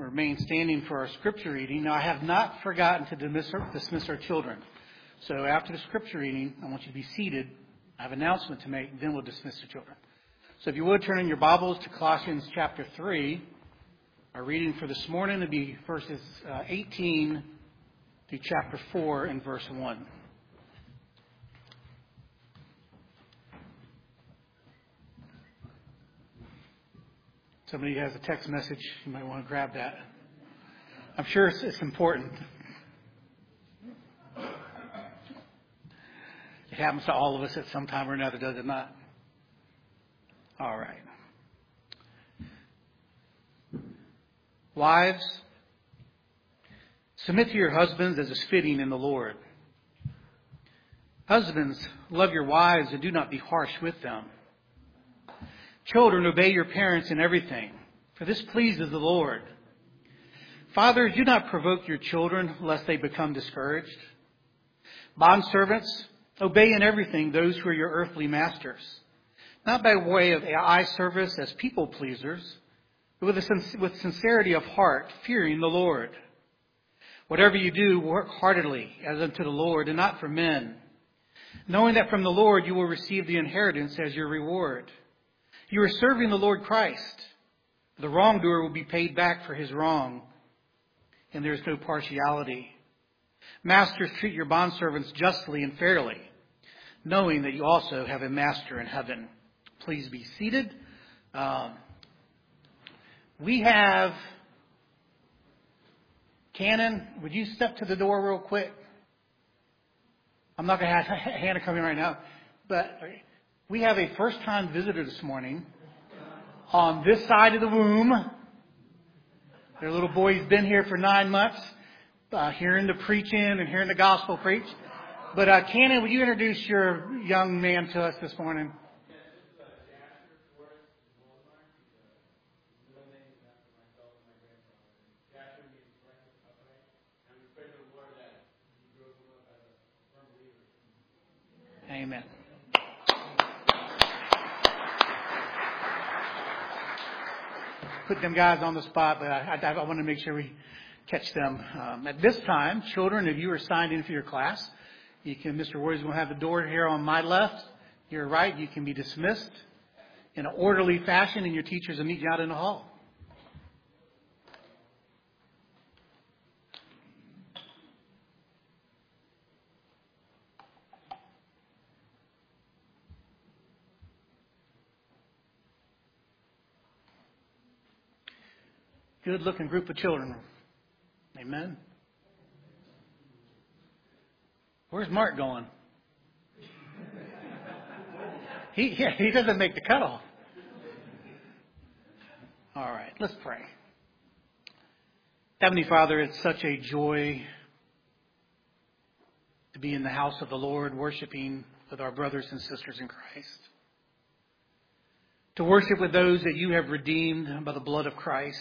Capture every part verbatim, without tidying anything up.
remain standing for our scripture reading. Now, I have not forgotten to dismiss our, dismiss our children. So after the scripture reading, I want you to be seated. I have an announcement to make, then we'll dismiss the children. So if you would turn in your Bibles to Colossians chapter three. Our reading for this morning will be verses uh, eighteen through chapter four and verse one. Somebody has a text message, you might want to grab that. I'm sure it's, it's important. It happens to all of us at some time or another, does it not? All right. Wives, submit to your husbands as is fitting in the Lord. Husbands, love your wives and do not be harsh with them. Children, obey your parents in everything, for this pleases the Lord. Fathers, do not provoke your children, lest they become discouraged. Bondservants, obey in everything those who are your earthly masters, not by way of eye service as people pleasers, but with, a, with sincerity of heart, fearing the Lord. Whatever you do, work heartily as unto the Lord and not for men, knowing that from the Lord you will receive the inheritance as your reward. You are serving the Lord Christ. The wrongdoer will be paid back for his wrong, and there is no partiality. Masters, treat your bondservants justly and fairly, knowing that you also have a master in heaven. Please be seated. Um, we have Cannon. Would you step to the door real quick? I'm not going to have Hannah come in right now, but we have a first-time visitor this morning on this side of the room. Their little boy's been here for nine months, uh, hearing the preaching and hearing the gospel preached. But uh, Cannon, would you introduce your young man to us this morning? Amen. Put them guys on the spot, but I, I, I want to make sure we catch them. Um, at this time, children, if you are signed in for your class, you can. Mister Warriors will have the door here on my left, your right. You can be dismissed in an orderly fashion, and your teachers will meet you out in the hall. Good-looking group of children. Amen. Where's Mark going? He yeah, he doesn't make the cutoff. All right, let's pray. Heavenly Father, it's such a joy to be in the house of the Lord, worshiping with our brothers and sisters in Christ. To worship with those that you have redeemed by the blood of Christ.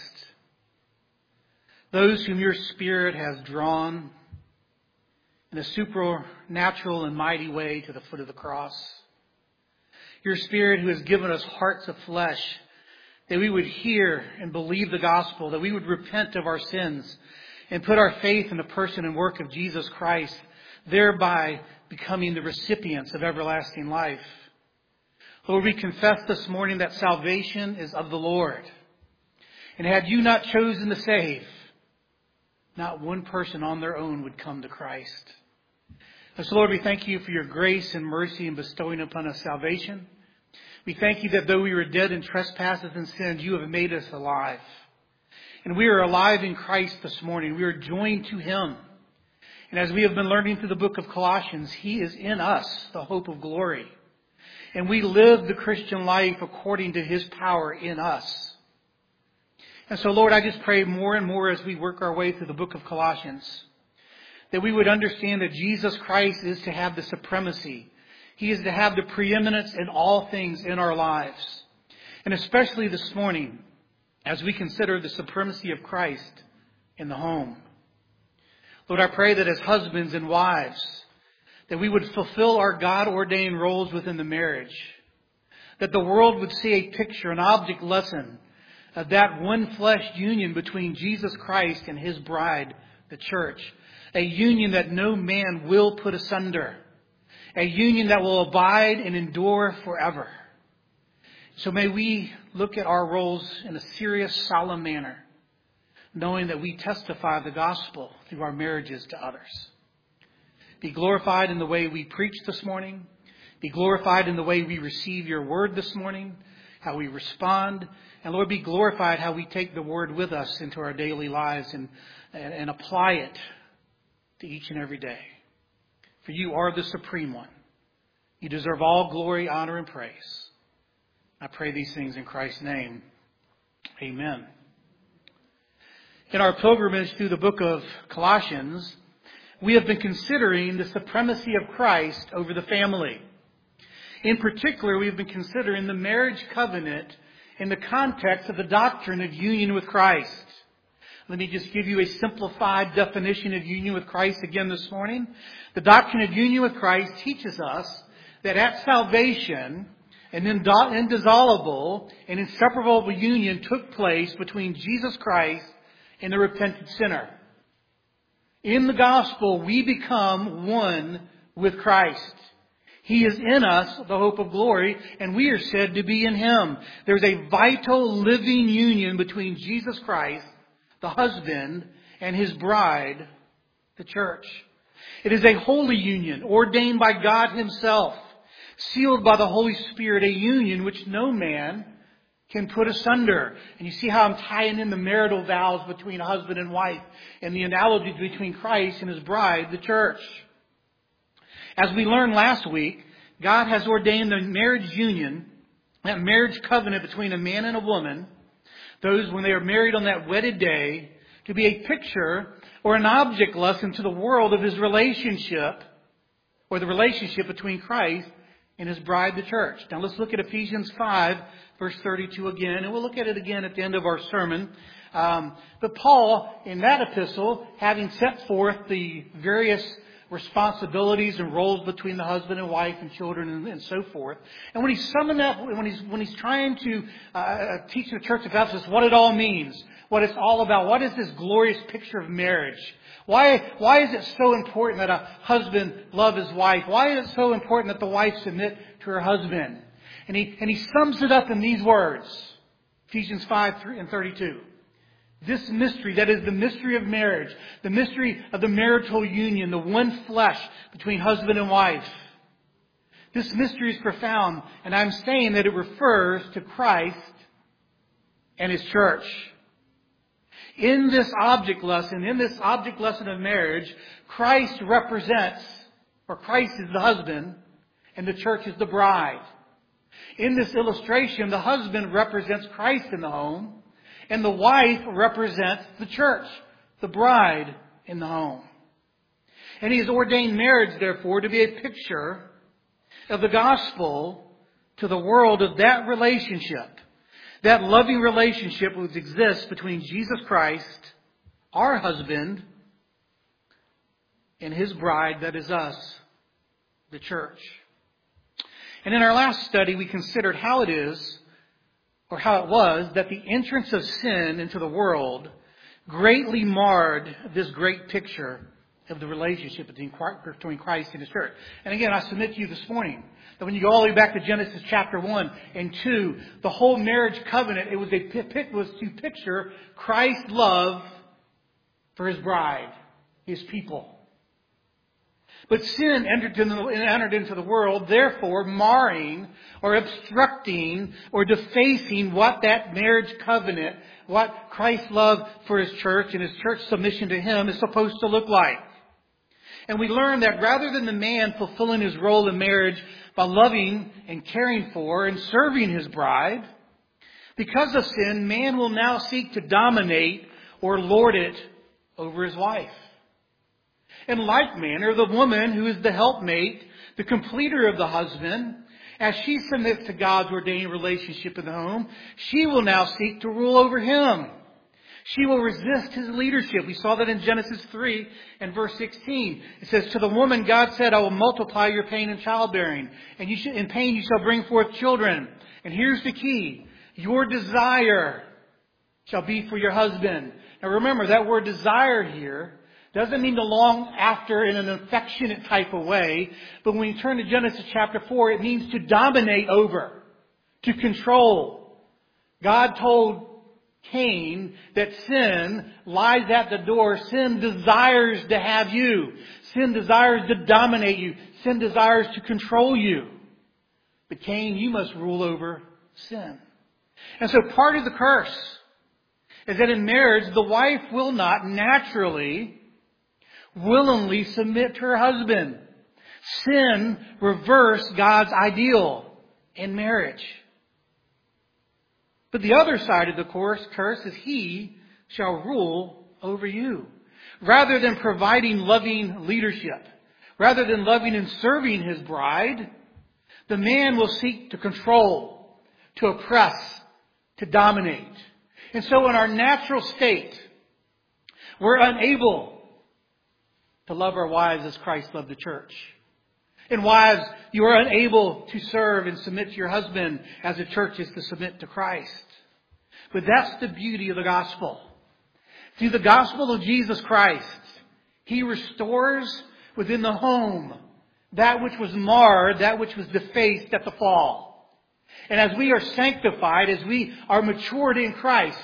Those whom your Spirit has drawn in a supernatural and mighty way to the foot of the cross. Your Spirit who has given us hearts of flesh, that we would hear and believe the gospel, that we would repent of our sins and put our faith in the person and work of Jesus Christ, thereby becoming the recipients of everlasting life. Lord, we confess this morning that salvation is of the Lord. And had you not chosen to save, not one person on their own would come to Christ. And so, Lord, we thank you for your grace and mercy in bestowing upon us salvation. We thank you that though we were dead in trespasses and sins, you have made us alive. And we are alive in Christ this morning. We are joined to him. And as we have been learning through the book of Colossians, he is in us, the hope of glory. And we live the Christian life according to his power in us. And so, Lord, I just pray more and more as we work our way through the book of Colossians, that we would understand that Jesus Christ is to have the supremacy. He is to have the preeminence in all things in our lives. And especially this morning, as we consider the supremacy of Christ in the home. Lord, I pray that as husbands and wives, that we would fulfill our God-ordained roles within the marriage. That the world would see a picture, an object lesson of that one flesh union between Jesus Christ and His bride, the church. A union that no man will put asunder. A union that will abide and endure forever. So may we look at our roles in a serious, solemn manner, knowing that we testify the gospel through our marriages to others. Be glorified in the way we preach this morning. Be glorified in the way we receive your word this morning, how we respond. And Lord, be glorified how we take the word with us into our daily lives and, and, and apply it to each and every day. For you are the supreme one. You deserve all glory, honor, and praise. I pray these things in Christ's name. Amen. In our pilgrimage through the book of Colossians, we have been considering the supremacy of Christ over the family. In particular, we have been considering the marriage covenant in the context of the doctrine of union with Christ. Let me just give you a simplified definition of union with Christ again this morning. The doctrine of union with Christ teaches us that at salvation, an indissoluble and inseparable union took place between Jesus Christ and the repentant sinner. In the gospel, we become one with Christ. He is in us, the hope of glory, and we are said to be in Him. There's a vital living union between Jesus Christ, the husband, and His bride, the church. It is a holy union ordained by God Himself, sealed by the Holy Spirit, a union which no man can put asunder. And you see how I'm tying in the marital vows between husband and wife and the analogies between Christ and His bride, the church. As we learned last week, God has ordained the marriage union, that marriage covenant between a man and a woman, those when they are married on that wedded day, to be a picture or an object lesson to the world of His relationship, or the relationship between Christ and His bride, the church. Now let's look at Ephesians five, verse thirty-two again, and we'll look at it again at the end of our sermon. Um, but Paul, in that epistle, having set forth the various responsibilities and roles between the husband and wife and children and, and so forth. And when he's summoned up, when he's when he's trying to uh, teach the church of Ephesus what it all means, what it's all about, what is this glorious picture of marriage? Why why is it so important that a husband love his wife? Why is it so important that the wife submit to her husband? And he and he sums it up in these words, Ephesians five and thirty-two. This mystery, that is the mystery of marriage, the mystery of the marital union, the one flesh between husband and wife. This mystery is profound, and I'm saying that it refers to Christ and His church. In this object lesson, in this object lesson of marriage, Christ represents, or Christ is the husband, and the church is the bride. In this illustration, the husband represents Christ in the home, and the wife represents the church, the bride in the home. And He has ordained marriage, therefore, to be a picture of the gospel to the world of that relationship, that loving relationship which exists between Jesus Christ, our husband, and His bride, that is us, the church. And in our last study, we considered how it is, or how it was, that the entrance of sin into the world greatly marred this great picture of the relationship between Christ and His church. And again, I submit to you this morning that when you go all the way back to Genesis chapter one and two, the whole marriage covenant, it was a it was to picture Christ's love for His bride, His people. But sin entered into, the, entered into the world, therefore marring or obstructing or defacing what that marriage covenant, what Christ's love for His church and His church submission to Him is supposed to look like. And we learned that rather than the man fulfilling his role in marriage by loving and caring for and serving his bride, because of sin, man will now seek to dominate or lord it over his wife. In like manner, the woman who is the helpmate, the completer of the husband, as she submits to God's ordained relationship in the home, she will now seek to rule over him. She will resist his leadership. We saw that in Genesis three and verse sixteen. It says, to the woman God said, I will multiply your pain in childbearing, and you shall, in pain you shall bring forth children. And here's the key. Your desire shall be for your husband. Now remember, that word desire here doesn't mean to long after in an affectionate type of way, but when you turn to Genesis chapter four, it means to dominate over, to control. God told Cain that sin lies at the door. Sin desires to have you. Sin desires to dominate you. Sin desires to control you. But Cain, you must rule over sin. And so part of the curse is that in marriage, the wife will not naturally, willingly submit to her husband. Sin reversed God's ideal in marriage. But the other side of the curse is he shall rule over you. Rather than providing loving leadership, rather than loving and serving his bride, the man will seek to control, to oppress, to dominate. And so in our natural state, we're unable to love our wives as Christ loved the church. And wives, you are unable to serve and submit to your husband as the church is to submit to Christ. But that's the beauty of the gospel. Through the gospel of Jesus Christ, He restores within the home that which was marred, that which was defaced at the fall. And as we are sanctified, as we are matured in Christ,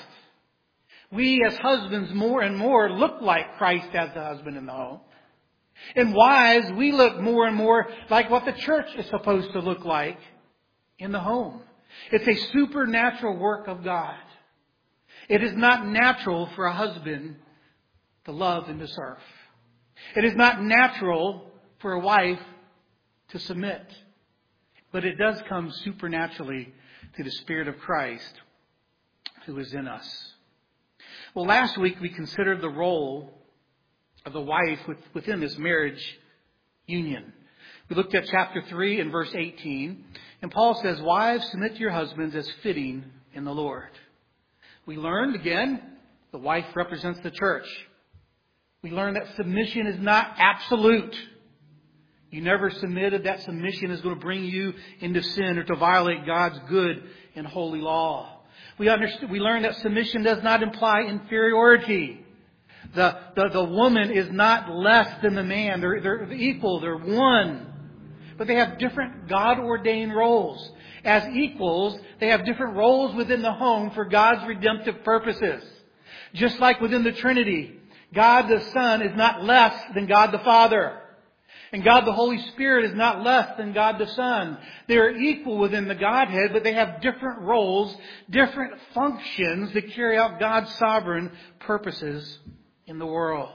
we as husbands more and more look like Christ as the husband in the home. And wives, we look more and more like what the church is supposed to look like in the home. It's a supernatural work of God. It is not natural for a husband to love and to serve. It is not natural for a wife to submit. But it does come supernaturally through the Spirit of Christ who is in us. Well, last week we considered the role of the wife within this marriage union. We looked at chapter three and verse eighteen. And Paul says, wives, submit to your husbands as fitting in the Lord. We learned again, the wife represents the church. We learned that submission is not absolute. You never submitted, that submission is going to bring you into sin or to violate God's good and holy law. We understood, we learned that submission does not imply inferiority. The, the, the woman is not less than the man. They're, they're equal. They're one. But they have different God-ordained roles. As equals, they have different roles within the home for God's redemptive purposes. Just like within the Trinity, God the Son is not less than God the Father. And God the Holy Spirit is not less than God the Son. They are equal within the Godhead, but they have different roles, different functions that carry out God's sovereign purposes in the world.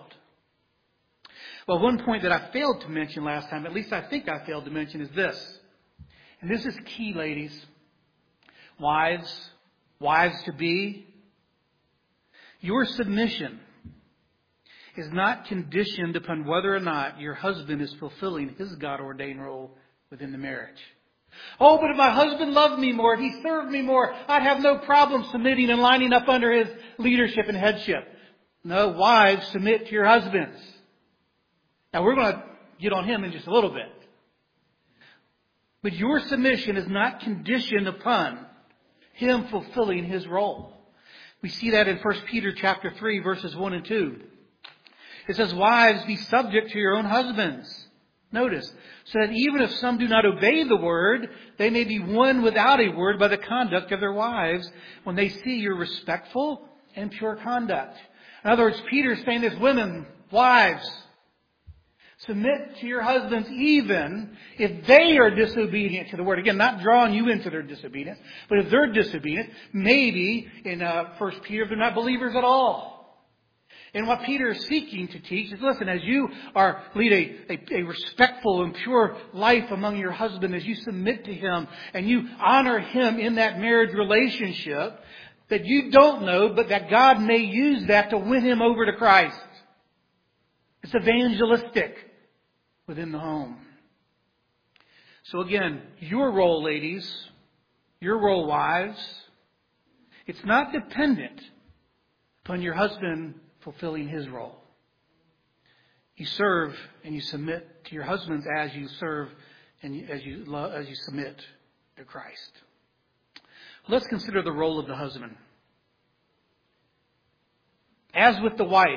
Well, one point that I failed to mention last time, at least I think I failed to mention, is this. And this is key, ladies. Wives, wives to be, your submission is not conditioned upon whether or not your husband is fulfilling his God-ordained role within the marriage. Oh, but if my husband loved me more, if he served me more, I'd have no problem submitting and lining up under his leadership and headship. No, wives, submit to your husbands. Now, we're going to get on him in just a little bit. But your submission is not conditioned upon him fulfilling his role. We see that in First Peter chapter three, verses one and two. It says, wives, be subject to your own husbands. Notice, so that even if some do not obey the word, they may be won without a word by the conduct of their wives when they see your respectful and pure conduct. In other words, Peter is saying this, women, wives, submit to your husbands even if they are disobedient to the word. Again, not drawing you into their disobedience, but if they're disobedient, maybe in uh, First Peter, they're not believers at all. And what Peter is seeking to teach is, listen, as you are lead a, a, a respectful and pure life among your husband, as you submit to him and you honor him in that marriage relationship, that you don't know, but that God may use that to win him over to Christ. It's evangelistic within the home. So again, your role, ladies, your role, wives, it's not dependent upon your husband fulfilling his role. You serve and you submit to your husbands as you serve and as you love, as you submit to Christ. Let's consider the role of the husband. As with the wife,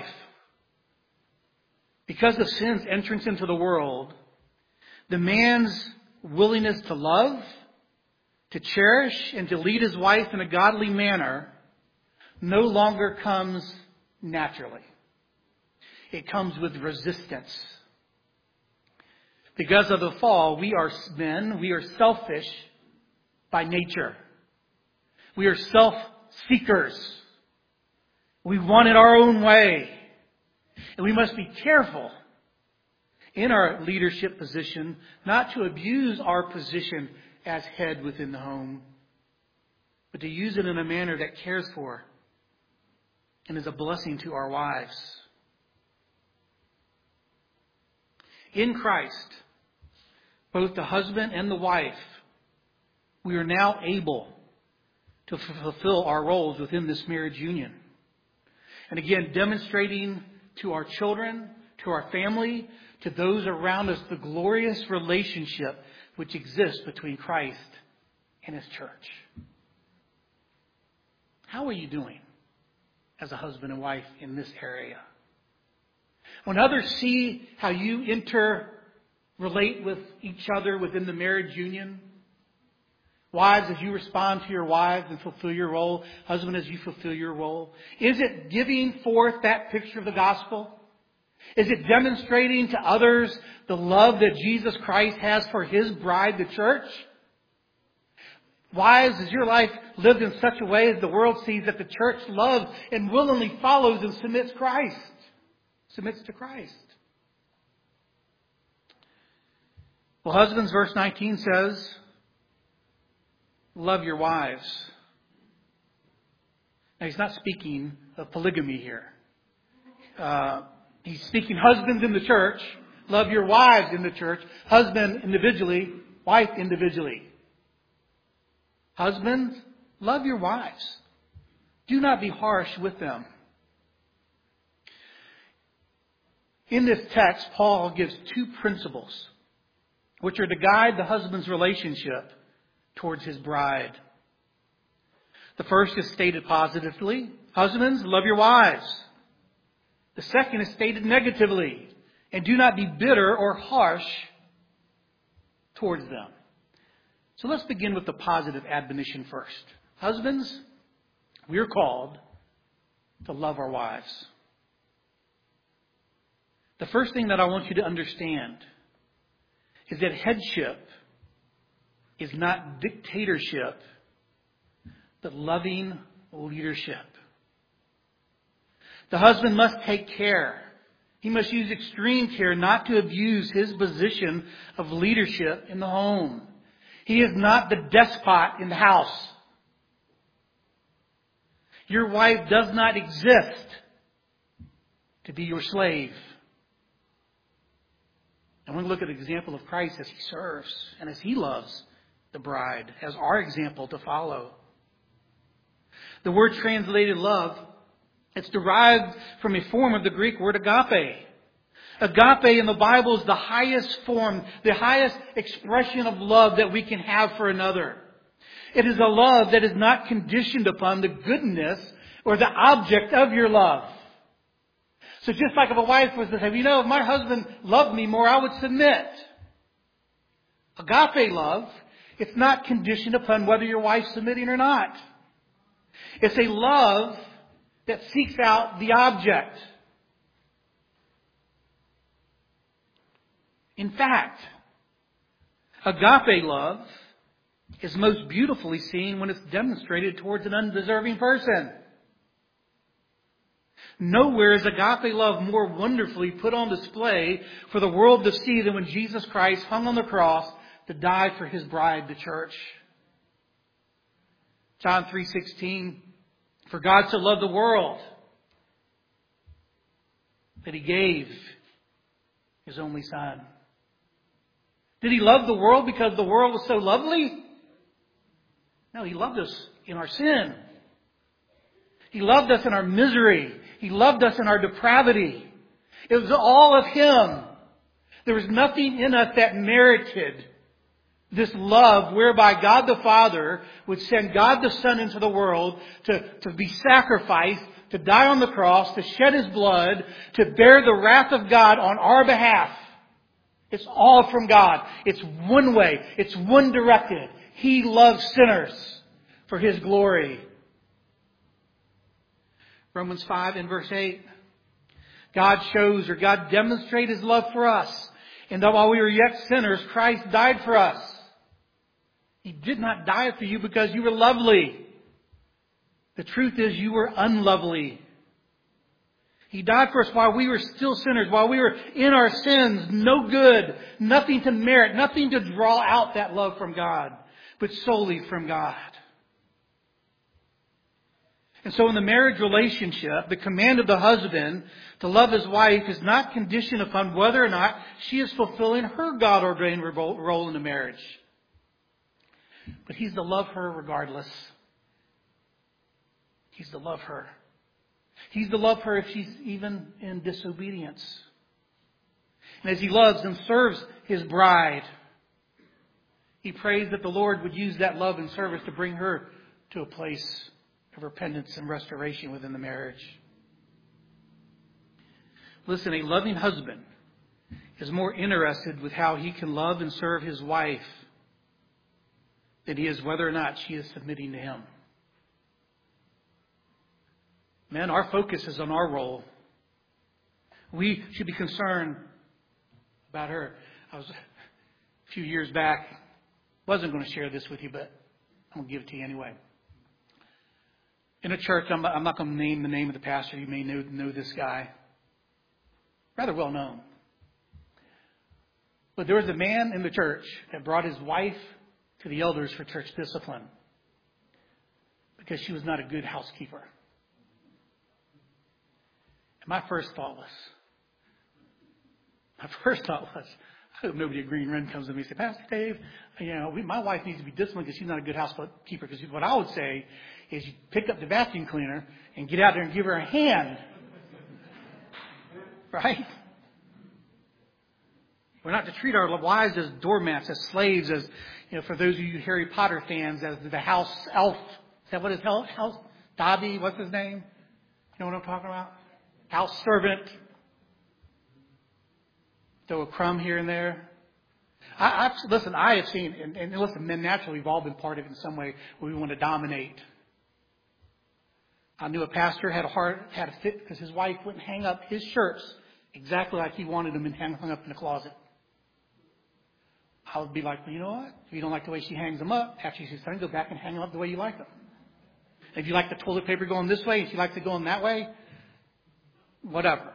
because of sin's entrance into the world, the man's willingness to love, to cherish, and to lead his wife in a godly manner no longer comes naturally. It comes with resistance. Because of the fall, we are men, we are selfish by nature. We are self-seekers. We want it our own way. And we must be careful in our leadership position not to abuse our position as head within the home, but to use it in a manner that cares for and is a blessing to our wives. In Christ, both the husband and the wife, we are now able to fulfill our roles within this marriage union. And again, demonstrating to our children, to our family, to those around us, the glorious relationship which exists between Christ and His church. How are you doing as a husband and wife in this area? When others see how you interrelate with each other within the marriage union, wives, as you respond to your wives and fulfill your role, husband, as you fulfill your role, is it giving forth that picture of the gospel? Is it demonstrating to others the love that Jesus Christ has for His bride, the church? Wives, is your life lived in such a way as the world sees that the church loves and willingly follows and submits Christ, submits to Christ? Well, husbands, verse nineteen says, love your wives. Now, he's not speaking of polygamy here. Uh, he's speaking husbands in the church. Love your wives in the church. Husband individually, wife individually. Husbands, love your wives. Do not be harsh with them. In this text, Paul gives two principles which are to guide the husband's relationship towards his bride. The first is stated positively. Husbands, love your wives. The second is stated negatively. And do not be bitter or harsh towards them. So let's begin with the positive admonition first. Husbands, we are called to love our wives. The first thing that I want you to understand is that headship is not dictatorship, but loving leadership. The husband must take care. He must use extreme care not to abuse his position of leadership in the home. He is not the despot in the house. Your wife does not exist to be your slave. I want to look at an example of Christ as He serves and as He loves the bride, as our example to follow. The word translated love, it's derived from a form of the Greek word agape. Agape in the Bible is the highest form, the highest expression of love that we can have for another. It is a love that is not conditioned upon the goodness or the object of your love. So just like if a wife was to say, you know, if my husband loved me more, I would submit. Agape love, it's not conditioned upon whether your wife's submitting or not. It's a love that seeks out the object. In fact, agape love is most beautifully seen when it's demonstrated towards an undeserving person. Nowhere is agape love more wonderfully put on display for the world to see than when Jesus Christ hung on the cross to die for His bride, the church. John three sixteen, for God so loved the world that He gave His only Son. Did He love the world because the world was so lovely? No, He loved us in our sin. He loved us in our misery. He loved us in our depravity. It was all of Him. There was nothing in us that merited this love whereby God the Father would send God the Son into the world to, to be sacrificed, to to die on the cross, to shed His blood, to bear the wrath of God on our behalf. It's all from God. It's one way. It's one directed. He loves sinners for His glory. Romans five and verse eight. God shows, or God demonstrates His love for us, and that while we were yet sinners, Christ died for us. He did not die for you because you were lovely. The truth is, you were unlovely. He died for us while we were still sinners, while we were in our sins, no good, nothing to merit, nothing to draw out that love from God, but solely from God. And so in the marriage relationship, the command of the husband to love his wife is not conditioned upon whether or not she is fulfilling her God-ordained role in the marriage. But he's to love her regardless. He's to love her. He's to love her if she's even in disobedience. And as he loves and serves his bride, he prays that the Lord would use that love and service to bring her to a place of repentance and restoration within the marriage. Listen, a loving husband is more interested with how he can love and serve his wife than he is whether or not she is submitting to him. Men, our focus is on our role. We should be concerned about her. I was a few years back, wasn't going to share this with you, but I'm going to give it to you anyway. In a church, I'm, I'm not going to name the name of the pastor. You may know, know this guy. Rather well known. But there was a man in the church that brought his wife to the elders for church discipline because she was not a good housekeeper. And my first thought was, my first thought was, I hope nobody at Green Run comes to me and says, Pastor Dave, you know, we, my wife needs to be disciplined because she's not a good housekeeper. Because what I would say is you pick up the vacuum cleaner and get out there and give her a hand. Right? We're not to treat our wives as doormats, as slaves, as, you know, for those of you Harry Potter fans, as the house elf. Is that what his house? Dobby, what's his name? You know what I'm talking about? House servant. Throw a crumb here and there. I, I've, listen, I have seen, and, and listen, men naturally, we've all been part of it in some way where we want to dominate. I knew a pastor had a heart, had a fit because his wife wouldn't hang up his shirts exactly like he wanted them and hang, hung up in the closet. I would be like, well, you know what? If you don't like the way she hangs them up, after she's done, go back and hang them up the way you like them. If you like the toilet paper going this way and she likes it going that way, whatever.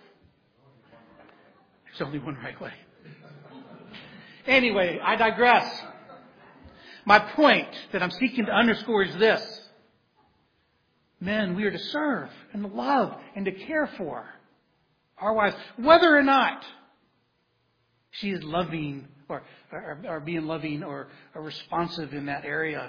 There's only one right way. Anyway, I digress. My point that I'm seeking to underscore is this. Men, we are to serve and to love and to care for our wives, whether or not she is loving or, or, or being loving or, or responsive in that area.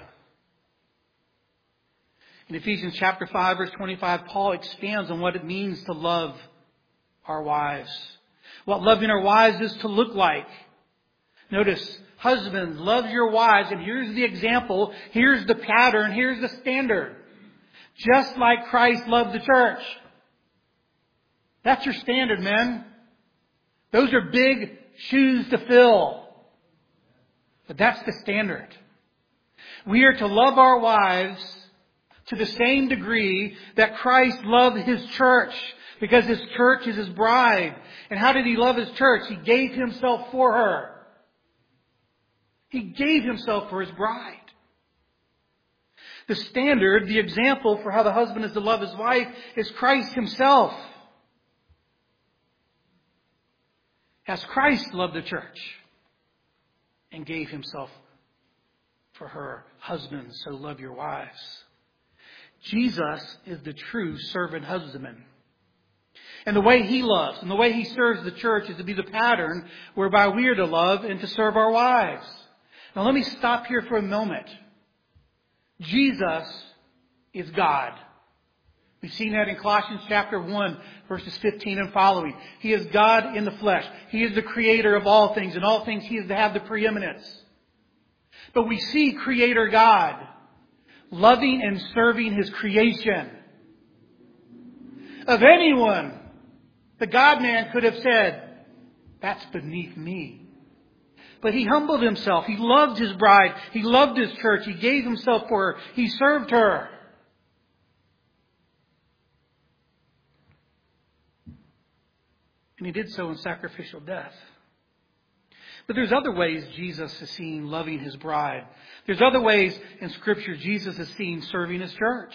In Ephesians chapter five, verse twenty-five, Paul expands on what it means to love our wives. What loving our wives is to look like. Notice, husbands, love your wives, and here's the example, here's the pattern, here's the standard. Just like Christ loved the church. That's your standard, men. Those are big shoes to fill. But that's the standard. We are to love our wives to the same degree that Christ loved His church. Because His church is His bride. And how did He love His church? He gave Himself for her. He gave Himself for His bride. The standard, the example for how the husband is to love his wife is Christ Himself. As Christ loved the church and gave Himself for her. Husbands, so love your wives. Jesus is the true servant husband. And the way He loves and the way He serves the church is to be the pattern whereby we are to love and to serve our wives. Now let me stop here for a moment. Jesus is God. We've seen that in Colossians chapter one, verses fifteen and following. He is God in the flesh. He is the creator of all things. In all things He is to have the preeminence. But we see Creator God loving and serving His creation. of anyone, the God-man could have said, that's beneath me. But He humbled Himself. He loved His bride. He loved His church. He gave Himself for her. He served her. And He did so in sacrificial death. But there's other ways Jesus is seen loving His bride. There's other ways in Scripture Jesus is seen serving His church.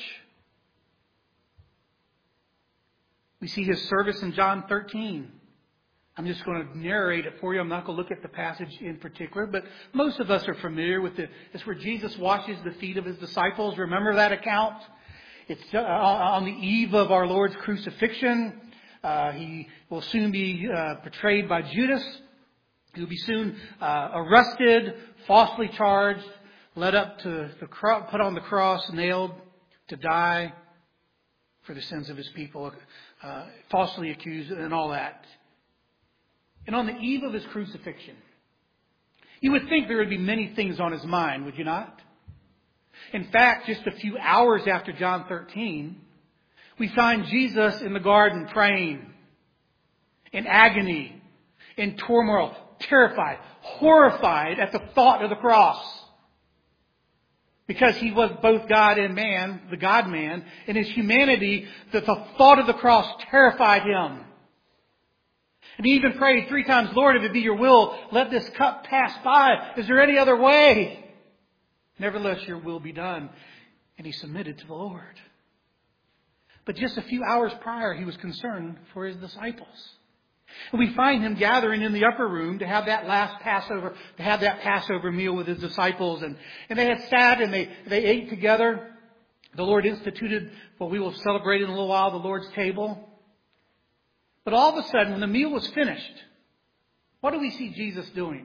We see His service in John thirteen. I'm just going to narrate it for you. I'm not going to look at the passage in particular, but most of us are familiar with it. It's where Jesus washes the feet of His disciples. Remember that account? It's on the eve of our Lord's crucifixion. Uh, he will soon be uh, betrayed by Judas. He will be soon uh, arrested, falsely charged, led up to the cro- put on the cross, nailed to die for the sins of His people, uh, falsely accused, and all that. And on the eve of His crucifixion, you would think there would be many things on His mind, would you not? In fact, just a few hours after John thirteen, we find Jesus in the garden praying, in agony, in turmoil, terrified, horrified at the thought of the cross. Because He was both God and man, the God-man, in His humanity, that the thought of the cross terrified Him. And He even prayed three times, Lord, if it be your will, let this cup pass by. Is there any other way? Nevertheless, your will be done. And He submitted to the Lord. But just a few hours prior, He was concerned for His disciples. And we find Him gathering in the upper room to have that last Passover, to have that Passover meal with His disciples. And, and they had sat and they, they ate together. The Lord instituted what we will celebrate in a little while, the Lord's table. But all of a sudden, when the meal was finished, what do we see Jesus doing?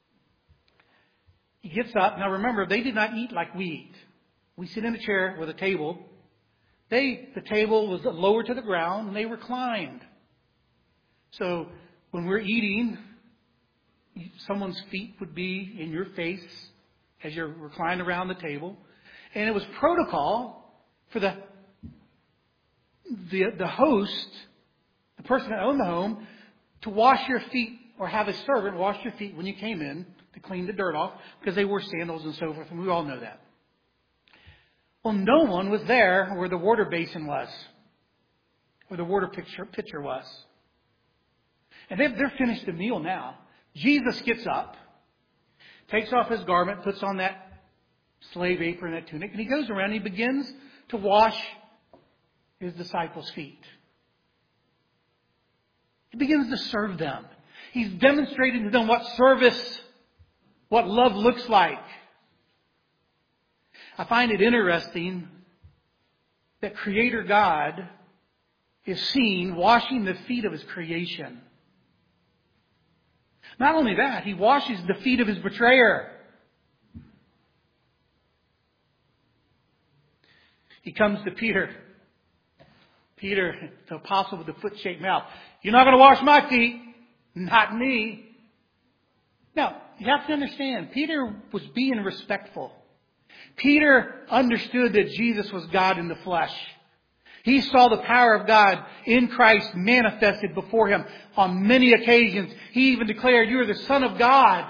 He gets up. Now remember, they did not eat like we eat. We sit in a chair with a table. They, the table was lower to the ground and they reclined. So when we're eating, someone's feet would be in your face as you're reclined around the table. And it was protocol for the, the, the host, the person that owned the home, to wash your feet or have a servant wash your feet when you came in to clean the dirt off because they wore sandals and so forth, and we all know that. Well, no one was there where the water basin was, where the water pitcher, pitcher was. And they've, they're finished the meal now. Jesus gets up, takes off his garment, puts on that slave apron, that tunic, and He goes around and He begins to wash His disciples' feet. He begins to serve them. He's demonstrating to them what service, what love looks like. I find it interesting that Creator God is seen washing the feet of His creation. Not only that, He washes the feet of His betrayer. He comes to Peter. Peter, the apostle with the foot-shaped mouth. You're not going to wash my feet. Not me. Now, you have to understand, Peter was being respectful. Peter understood that Jesus was God in the flesh. He saw the power of God in Christ manifested before him on many occasions. He even declared, you are the Son of God.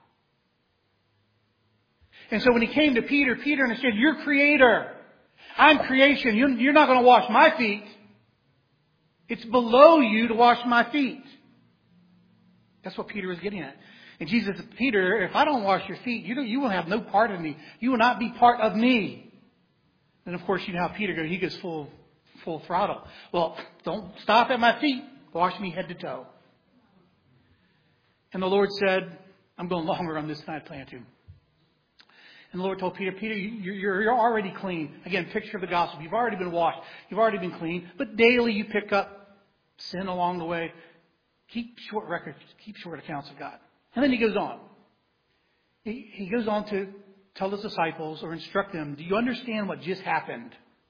And so when he came to Peter, Peter understood, you're Creator. I'm creation. You're not going to wash my feet. It's below you to wash my feet. That's what Peter was getting at. And Jesus said, Peter, if I don't wash your feet, you don't, you will have no part of me. You will not be part of me. And of course, you know how Peter goes. He goes full, full throttle. Well, don't stop at my feet. Wash me head to toe. And the Lord said, I'm going longer on this than I plan to. And the Lord told Peter, Peter, you're, you're already clean. Again, picture of the gospel. You've already been washed. You've already been clean. But daily you pick up sin along the way. Keep short records. Keep short accounts of God. And then he goes on. He, he goes on to tell his disciples or instruct them, do you understand what just happened?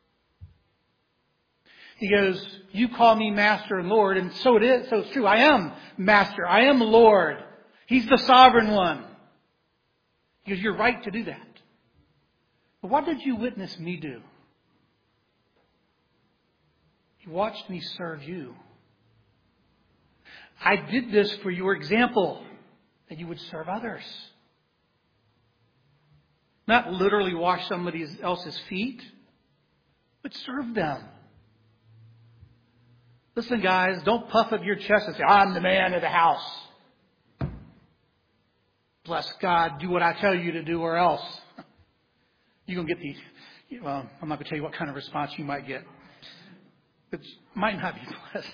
He goes, you call me Master and Lord, and so it is. So it's true. I am Master. I am Lord. He's the sovereign one. He goes, you're right to do that. But what did you witness me do? He watched me serve you. I did this for your example, that you would serve others. Not literally wash somebody else's feet, but serve them. Listen, guys, don't puff up your chest and say, I'm the man of the house. Bless God, do what I tell you to do or else. You're going to get the, well, I'm not going to tell you what kind of response you might get. It might not be pleasant.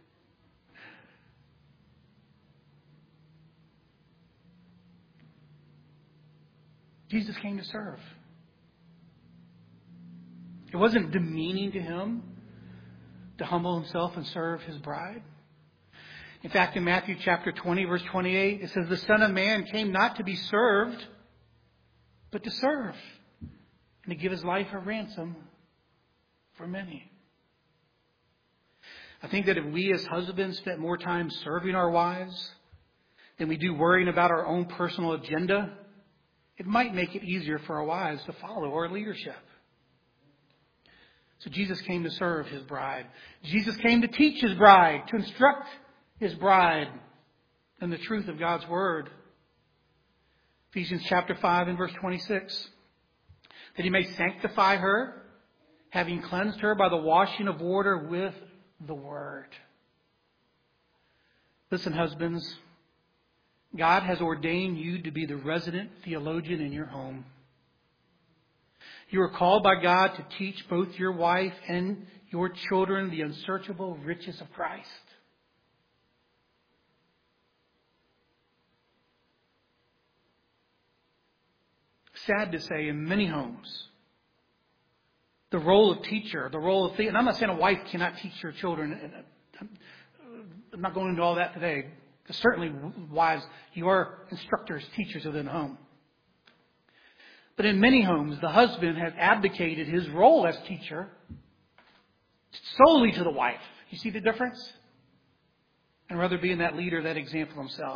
Jesus came to serve. It wasn't demeaning to him to humble himself and serve his bride. In fact, in Matthew chapter twenty, verse twenty-eight, it says, the Son of Man came not to be served, but to serve, and to give his life a ransom for many. I think that if we as husbands spent more time serving our wives than we do worrying about our own personal agenda, it might make it easier for our wives to follow our leadership. So Jesus came to serve his bride. Jesus came to teach his bride, to instruct his bride in the truth of God's word. Ephesians chapter five and verse twenty-six. That he may sanctify her, having cleansed her by the washing of water with the word. Listen, husbands, God has ordained you to be the resident theologian in your home. You are called by God to teach both your wife and your children the unsearchable riches of Christ. Sad to say, in many homes, the role of teacher, the role of, the- and I'm not saying a wife cannot teach her children. I'm not going into all that today. Because certainly, wives, you are instructors, teachers within the home. But in many homes, the husband has abdicated his role as teacher solely to the wife. You see the difference? And rather being that leader, that example himself.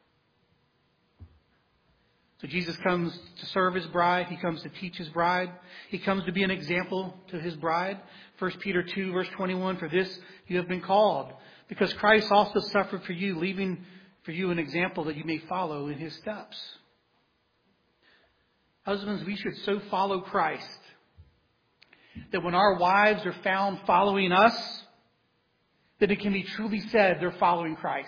So Jesus comes to serve his bride. He comes to teach his bride. He comes to be an example to his bride. First Peter two, verse twenty-one, for this you have been called, because Christ also suffered for you, leaving for you an example that you may follow in his steps. Husbands, we should so follow Christ that when our wives are found following us, that it can be truly said they're following Christ.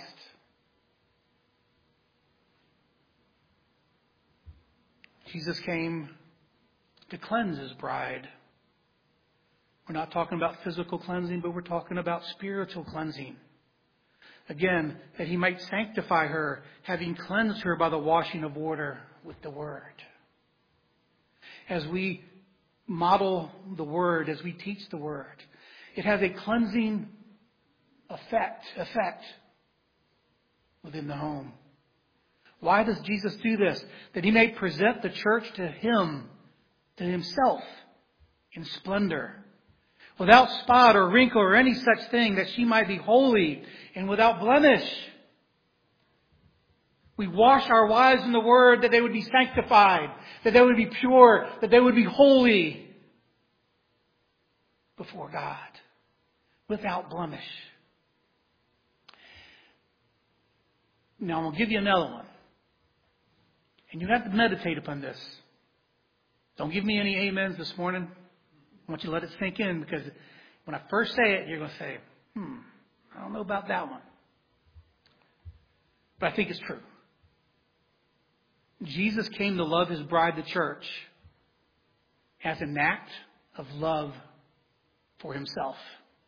Jesus came to cleanse his bride. We're not talking about physical cleansing, but we're talking about spiritual cleansing. Again, that he might sanctify her, having cleansed her by the washing of water with the word. As we model the word, as we teach the word, it has a cleansing effect, effect within the home. Why does Jesus do this? That he may present the church to him, to himself, in splendor, without spot or wrinkle or any such thing, that she might be holy and without blemish. We wash our wives in the word that they would be sanctified, that they would be pure, that they would be holy before God, without blemish. Now, I'm going to give you another one. And you have to meditate upon this. Don't give me any amens this morning. I want you to let it sink in, because when I first say it, you're going to say, hmm, I don't know about that one. But I think it's true. Jesus came to love his bride, the church, as an act of love for himself.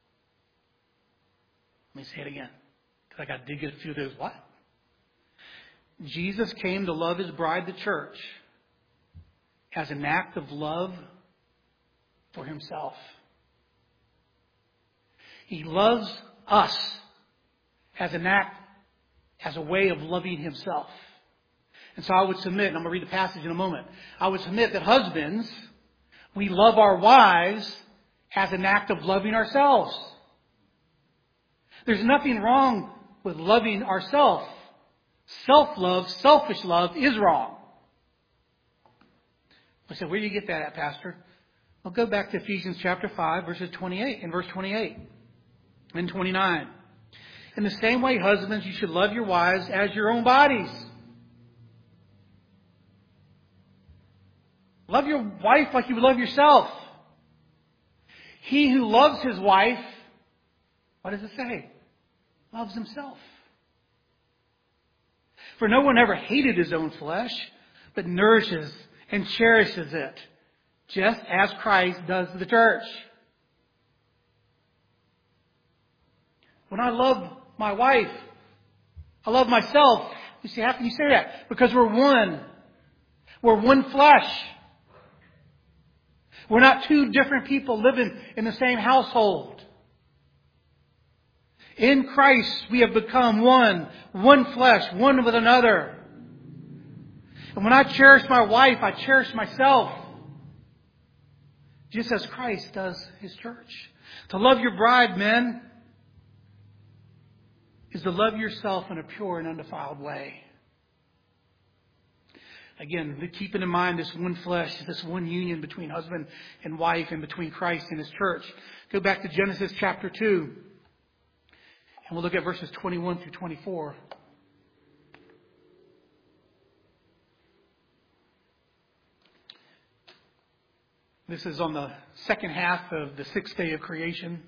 Let me say it again, because I got to dig a few of those. What? Jesus came to love his bride, the church, as an act of love for himself. He loves us as an act, as a way of loving himself. And so I would submit, and I'm going to read the passage in a moment, I would submit that husbands, we love our wives as an act of loving ourselves. There's nothing wrong with loving ourselves. Self-love, selfish love is wrong. I said, where do you get that at, Pastor? Well, go back to Ephesians chapter five, verses twenty-eight, and verse twenty-eight. And twenty-nine. In the same way, husbands, you should love your wives as your own bodies. Love your wife like you would love yourself. He who loves his wife, what does it say? Loves himself. For no one ever hated his own flesh, but nourishes and cherishes it, just as Christ does the church. When I love my wife, I love myself. You see, how can you say that? Because we're one. We're one flesh. We're not two different people living in the same household. In Christ, we have become one, one flesh, one with another. And when I cherish my wife, I cherish myself. Just as Christ does His church. To love your bride, men, is to love yourself in a pure and undefiled way. Again, keeping in mind this one flesh, this one union between husband and wife and between Christ and His church. Go back to Genesis chapter two. And we'll look at verses twenty-one through twenty-four. This is on the second half of the sixth day of creation.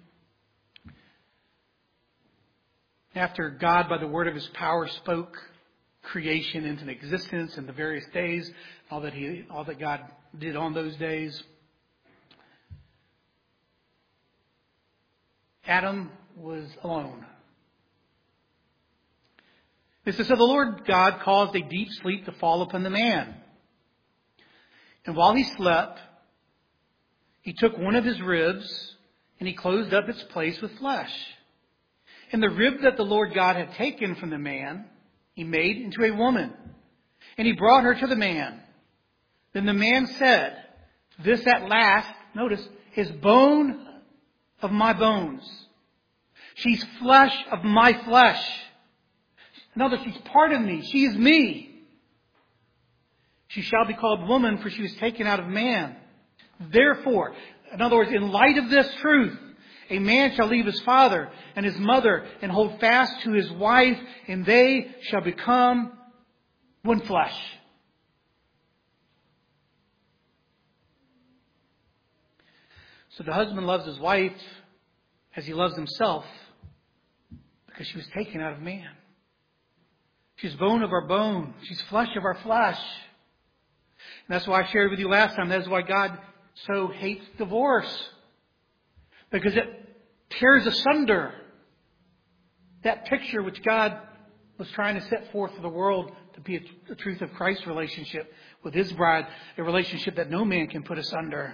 After God, by the word of His power, spoke creation into existence in the various days, all that He, all that God did on those days, Adam was alone. It says, so the Lord God caused a deep sleep to fall upon the man. And while he slept, He took one of his ribs and He closed up its place with flesh. And the rib that the Lord God had taken from the man, He made into a woman. And He brought her to the man. Then the man said, this at last, notice, is bone of my bones. She's flesh of my flesh. In other words, she's part of me. She is me. She shall be called woman, for she was taken out of man. Therefore, in other words, in light of this truth, a man shall leave his father and his mother and hold fast to his wife, and they shall become one flesh. So the husband loves his wife as he loves himself because she was taken out of man. She's bone of our bone. She's flesh of our flesh. And that's why I shared with you last time. That is why God so hates divorce. Because it tears asunder that picture which God was trying to set forth for the world to be the truth of Christ's relationship with His bride, a relationship that no man can put asunder.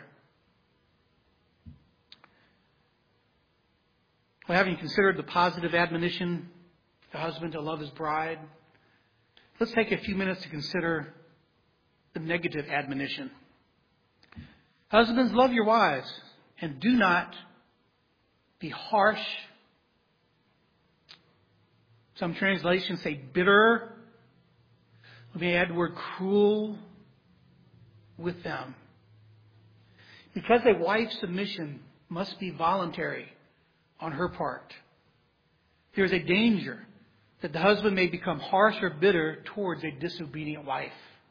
Well, having considered the positive admonition to the husband to love his bride, let's take a few minutes to consider the negative admonition. Husbands, love your wives and do not be harsh. Some translations say bitter. Let me add the word cruel with them. Because a wife's submission must be voluntary on her part, there is a danger that the husband may become harsh or bitter towards a disobedient wife.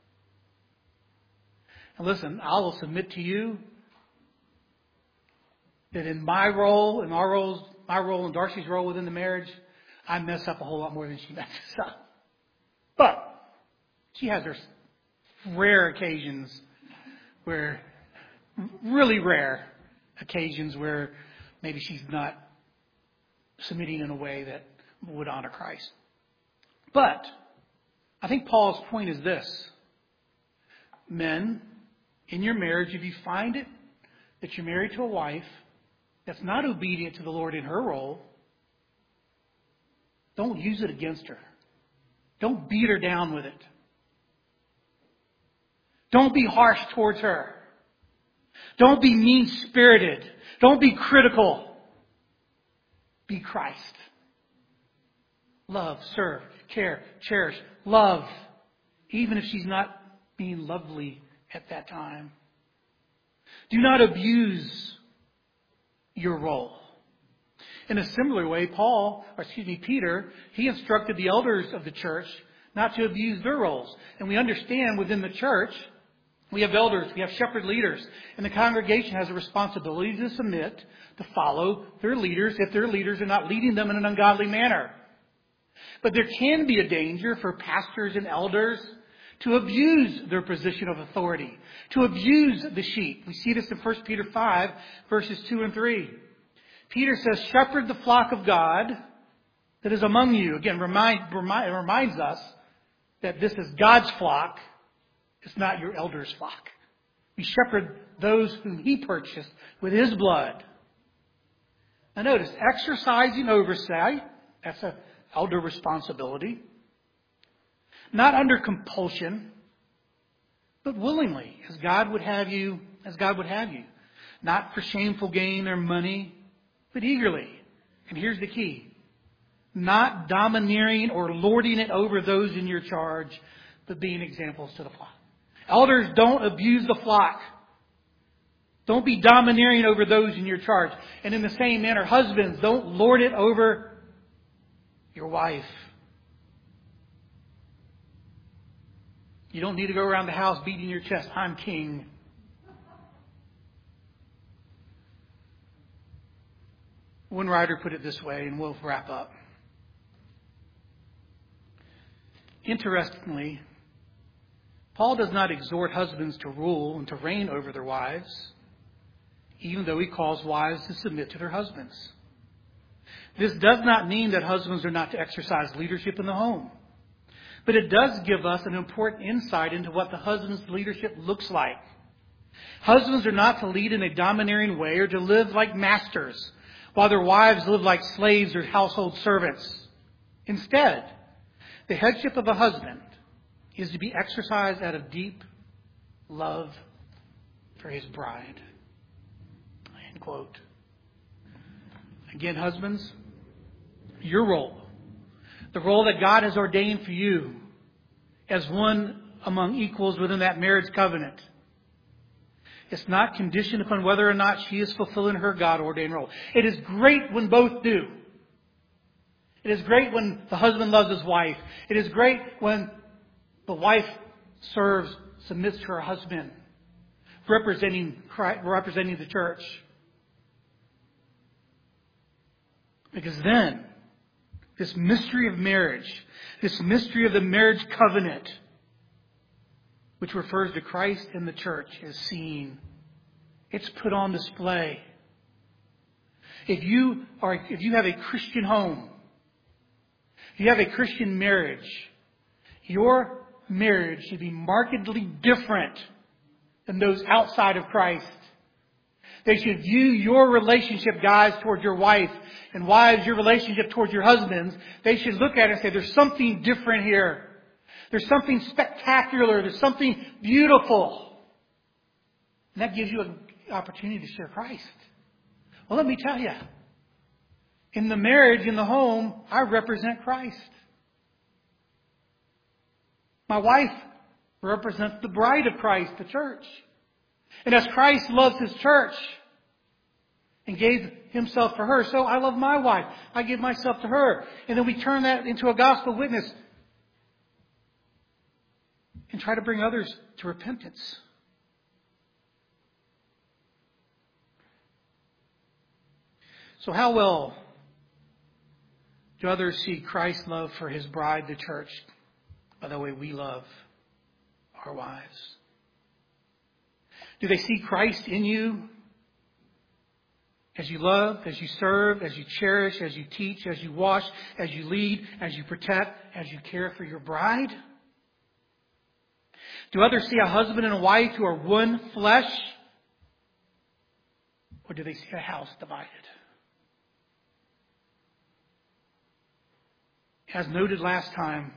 And listen, I will submit to you that in my role, in our roles, my role and Darcy's role within the marriage, I mess up a whole lot more than she messes up. But she has her rare occasions where, really rare occasions where maybe she's not submitting in a way that would honor Christ. But I think Paul's point is this. Men, in your marriage, if you find it that you're married to a wife that's not obedient to the Lord in her role, don't use it against her. Don't beat her down with it. Don't be harsh towards her. Don't be mean-spirited. Don't be critical. Be Christ. Love, serve, care, cherish, love, even if she's not being lovely at that time. Do not abuse your role. In a similar way, Paul, or excuse me, Peter, he instructed the elders of the church not to abuse their roles. And we understand within the church, we have elders, we have shepherd leaders, and the congregation has a responsibility to submit, to follow their leaders if their leaders are not leading them in an ungodly manner. But there can be a danger for pastors and elders to abuse their position of authority, to abuse the sheep. We see this in First Peter five, verses two and three. Peter says, shepherd the flock of God that is among you. Again, remind, remind, it reminds us that this is God's flock. It's not your elder's flock. We shepherd those whom He purchased with His blood. Now notice, exercising oversight, that's an elder responsibility. Not under compulsion, but willingly, as God would have you, as God would have you. Not for shameful gain or money, but eagerly. And here's the key. Not domineering or lording it over those in your charge, but being examples to the flock. Elders, don't abuse the flock. Don't be domineering over those in your charge. And in the same manner, husbands, don't lord it over your wife. You don't need to go around the house beating your chest, I'm king. One writer put it this way, and we'll wrap up. Interestingly, Paul does not exhort husbands to rule and to reign over their wives, even though he calls wives to submit to their husbands. This does not mean that husbands are not to exercise leadership in the home. But it does give us an important insight into what the husband's leadership looks like. Husbands are not to lead in a domineering way or to live like masters, while their wives live like slaves or household servants. Instead, the headship of a husband is to be exercised out of deep love for his bride. End quote. Again, husbands, your role, the role that God has ordained for you as one among equals within that marriage covenant, it's not conditioned upon whether or not she is fulfilling her God-ordained role. It is great when both do. It is great when the husband loves his wife. It is great when the wife serves, submits to her husband, representing Christ, representing the church. Because then, this mystery of marriage, this mystery of the marriage covenant, which refers to Christ and the church, is seen. It's put on display. If you are, if you have a Christian home, if you have a Christian marriage, your marriage should be markedly different than those outside of Christ. They should view your relationship, guys, towards your wife, and wives, your relationship towards your husbands. They should look at it and say, there's something different here. There's something spectacular. There's something beautiful. And that gives you an opportunity to share Christ. Well, let me tell you. In the marriage, in the home, I represent Christ. My wife represents the bride of Christ, the church. And as Christ loves His church and gave Himself for her, so I love my wife. I give myself to her. And then we turn that into a gospel witness and try to bring others to repentance. So how well do others see Christ's love for His bride, the church, by the way we love our wives? Do they see Christ in you as you love, as you serve, as you cherish, as you teach, as you wash, as you lead, as you protect, as you care for your bride? Do others see a husband and a wife who are one flesh? Or do they see a house divided? As noted last time,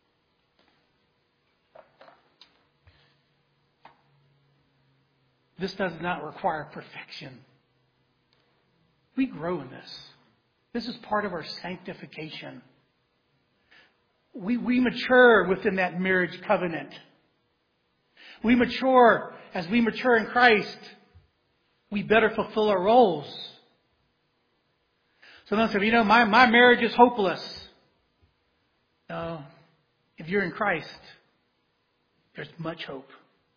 this does not require perfection. We grow in this. This is part of our sanctification. We, we mature within that marriage covenant. We mature, as we mature in Christ, we better fulfill our roles. Someone said, you know, my, my marriage is hopeless. No. If you're in Christ, there's much hope.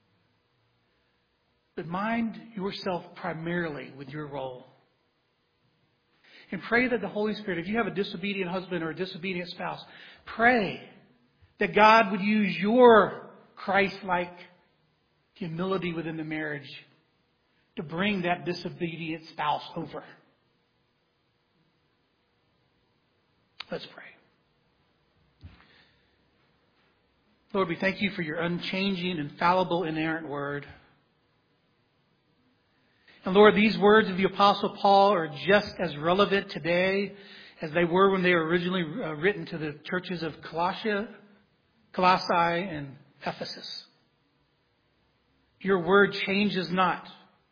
But mind yourself primarily with your role. And pray that the Holy Spirit, if you have a disobedient husband or a disobedient spouse, pray that God would use your Christ-like humility within the marriage to bring that disobedient spouse over. Let's pray. Lord, we thank you for your unchanging, infallible, inerrant word. And Lord, these words of the Apostle Paul are just as relevant today as they were when they were originally uh, written to the churches of Colossia, Colossae and Ephesus. Your word changes not.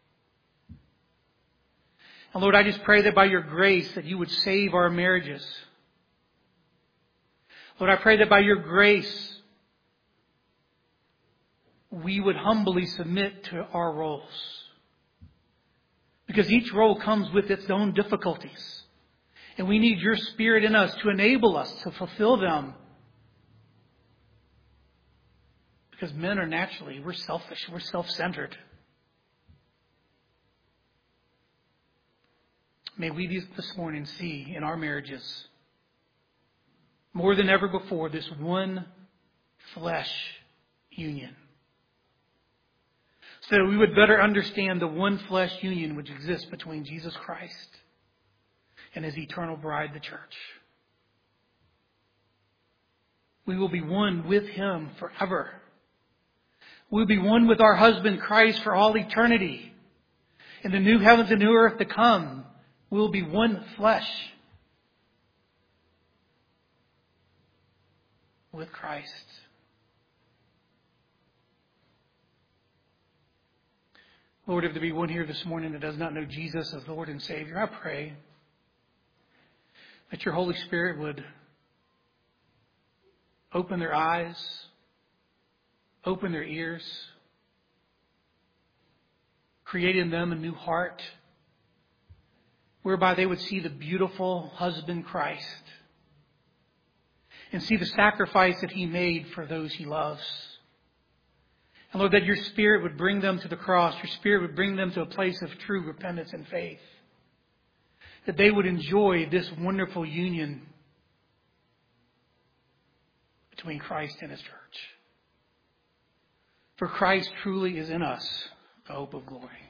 And Lord, I just pray that by your grace that you would save our marriages. Lord, I pray that by your grace we would humbly submit to our roles. Because each role comes with its own difficulties. And we need your Spirit in us to enable us to fulfill them. Because men are naturally, we're selfish, we're self-centered. May we this morning see in our marriages, more than ever before, this one flesh union. So that we would better understand the one flesh union which exists between Jesus Christ and His eternal bride, the church. We will be one with Him forever. We will be one with our husband Christ for all eternity. In the new heavens and new earth to come, we will be one flesh with Christ. Lord, if there be one here this morning that does not know Jesus as Lord and Savior, I pray that your Holy Spirit would open their eyes, open their ears, create in them a new heart, whereby they would see the beautiful husband Christ and see the sacrifice that He made for those He loves. And Lord, that your Spirit would bring them to the cross. Your Spirit would bring them to a place of true repentance and faith. That they would enjoy this wonderful union between Christ and His church. For Christ truly is in us, the hope of glory.